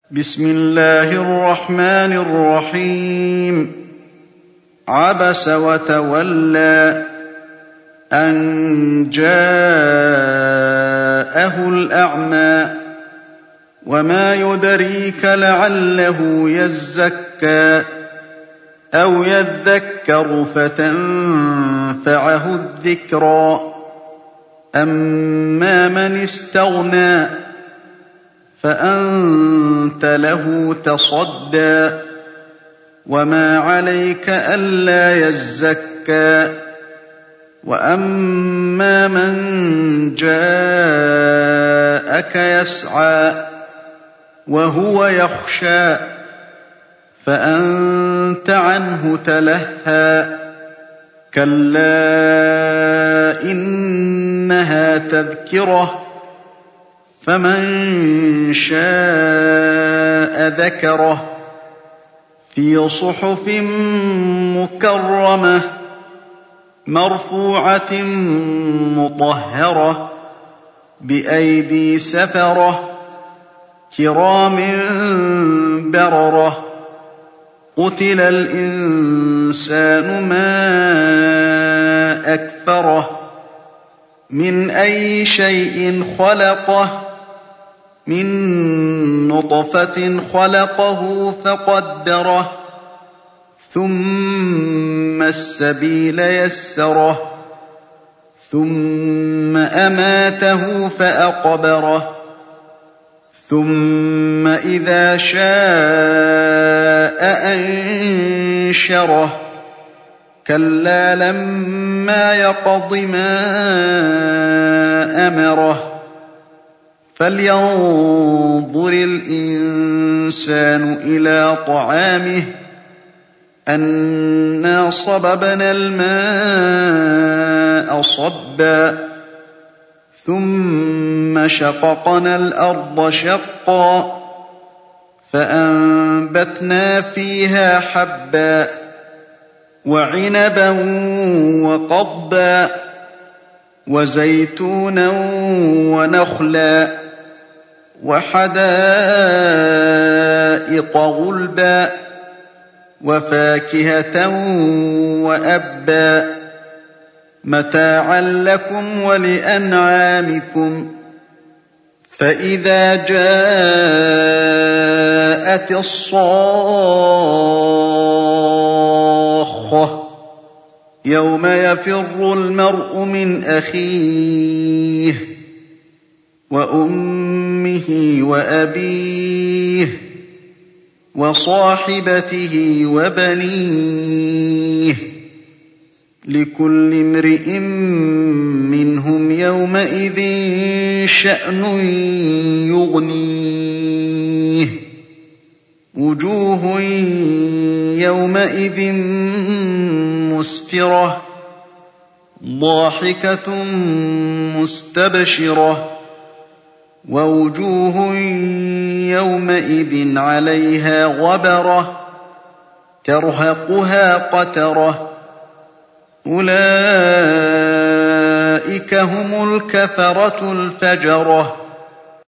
بسم الله الرحمن الرحيم عبس وتولى أن جاءه الأعمى وما يدريك لعله يزكى أو يذكر فتنفعه الذكرى أما من استغنى فأنت له تصدى وما عليك ألا يزكى وأما من جاءك يسعى وهو يخشى فأنت عنه تلهى كلا إنها تذكرة فمن شاء ذكره في صحف مكرمة مرفوعة مطهرة بأيدي سفرة كرام بررة قتل الإنسان ما أكفره من أي شيء خلقه من نطفة خلقه فقدره ثم السبيل يسره ثم أماته فأقبره ثم إذا شاء أنشره كلا لما يقض ما أمره فلينظر الإنسان إلى طعامه أنا صببنا الماء صبا ثم شققنا الأرض شقا فأنبتنا فيها حبا وعنبا وقضبا وزيتونا ونخلا وحدائق غلبا وفاكهة وأبا متاعا لكم ولأنعامكم فإذا جاءت الصاخة يوم يفر المرء من أخيه وأمه وأبيه وصاحبته وبنيه لكل امرئ منهم يومئذ شأن يغنيه وجوه يومئذ مسفرة ضاحكة مستبشرة ووجوه يومئذ عليها غبرة ترهقها قترة أولئك هم الكفرة الفجرة